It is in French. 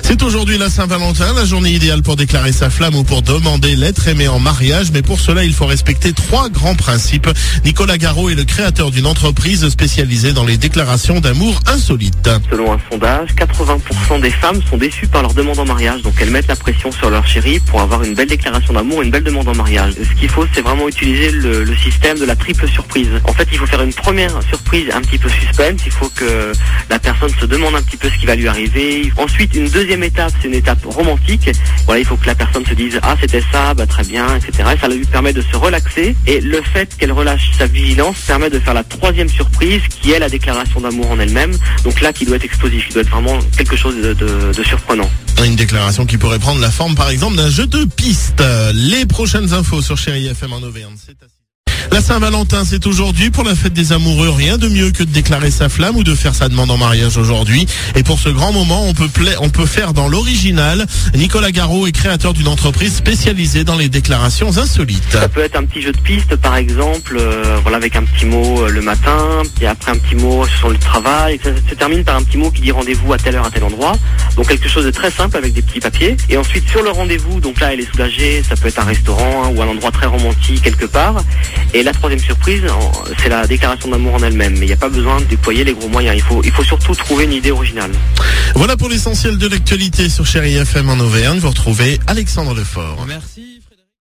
C'est aujourd'hui la Saint-Valentin, la journée idéale pour déclarer sa flamme ou pour demander l'être aimé en mariage. Mais pour cela, il faut respecter 3 grands principes. Nicolas Garot est le créateur d'une entreprise spécialisée dans les déclarations d'amour insolites. Selon un sondage, 80% des femmes sont déçues par leur demande en mariage. Donc elles mettent la pression sur leur chéri pour avoir une belle déclaration d'amour, une belle demande en mariage. Ce qu'il faut, c'est vraiment utiliser le système de la triple surprise. En fait, il faut faire une première surprise un petit peu suspense. Il faut que la personne se demande un petit peu ce qui va lui arriver. Ensuite, une deuxième étape, c'est une étape romantique. Voilà, il faut que la personne se dise « Ah, c'était ça, bah très bien, etc. » Et ça lui permet de se relaxer. Et le fait qu'elle relâche sa vigilance permet de faire la troisième surprise, qui est la déclaration d'amour en elle-même. Donc là, qui doit être explosif, il doit être vraiment quelque chose de surprenant. Une déclaration qui pourrait prendre la forme, par exemple, d'un jeu de pistes. Les prochaines infos sur Chérie FM en Auvergne. La Saint-Valentin, c'est aujourd'hui. Pour la fête des amoureux, rien de mieux que de déclarer sa flamme ou de faire sa demande en mariage aujourd'hui. Et pour ce grand moment, on peut faire dans l'original. Nicolas Garot est créateur d'une entreprise spécialisée dans les déclarations insolites. Ça peut être un petit jeu de piste, par exemple, voilà, avec un petit mot le matin, et après un petit mot sur le travail. Ça se termine par un petit mot qui dit rendez-vous à telle heure, à tel endroit. Donc quelque chose de très simple avec des petits papiers. Et ensuite, sur le rendez-vous, donc là, elle est soulagée. Ça peut être un restaurant ou un endroit très romantique quelque part. Et la troisième surprise, c'est la déclaration d'amour en elle-même. Mais il n'y a pas besoin de déployer les gros moyens. Il faut surtout trouver une idée originale. Voilà pour l'essentiel de l'actualité sur Chérie FM en Auvergne. Vous retrouvez Alexandre Lefort. Merci.